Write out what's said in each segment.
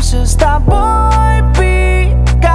встретимся с тобой. Be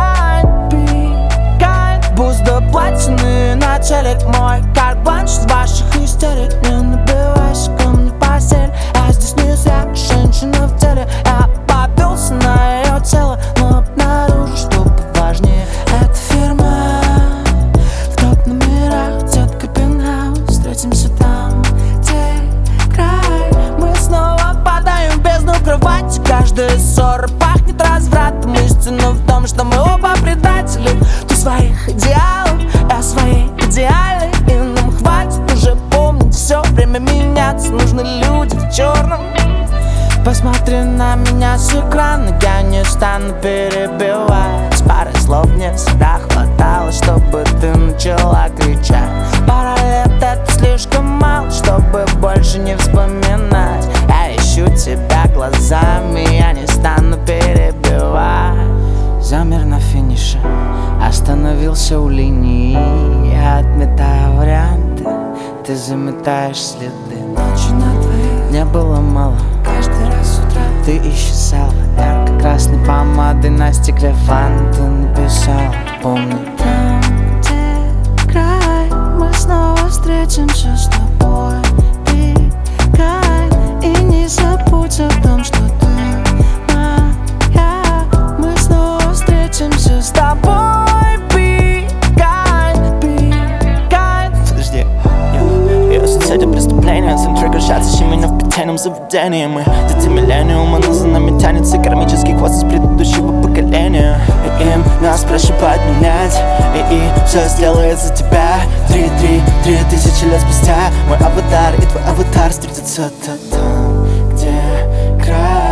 kind. Бузда платины на телек мой, карт-бланш с ваших истерик. Не набивайся ко мне в постель, а здесь не зря женщина в теле. Я попился на ее тело, но обнаружу, что поважнее эта фирма. В топ-номерах детка пентхаус, встретимся там, где край. Мы снова падаем в бездну кровати. Каждая ссора пахнет развратом. Истина в том, что мы оба предатели. Ты своих идеалов, я своей идеальной. И нам хватит уже помнить, все время меняться. Нужны люди в черном. Посмотри на меня с экрана, я не стану перебивать. Пары слов мне всегда хватало, чтобы ты начала кричать. Пара лет — это слишком мало, чтобы больше не вспоминать. Я ищу тебя глазами, я не стану перебивать. Замер на финише, остановился у линии. Я отметаю варианты, ты заметаешь следы. Ночи на двоих не было мало, каждый раз с утра ты исчезала. Ярко-красной помадой на стекле ванны ты написала: помни, там, где край, мы снова встретимся с тобой. Be kind. И не забудь о том, что ты моя. Мы снова встретимся с тобой. Be kind. Подожди, я соседи преступления, саундтрек решается именно в питейном заведении. Мы дети миллениума, но за нами тянется кармический хвост из предыдущего поколения. И им нас проще подменять, и все сделает за тебя. 3 тысячи лет спустя мой аватар и твой аватар встретятся там, где край.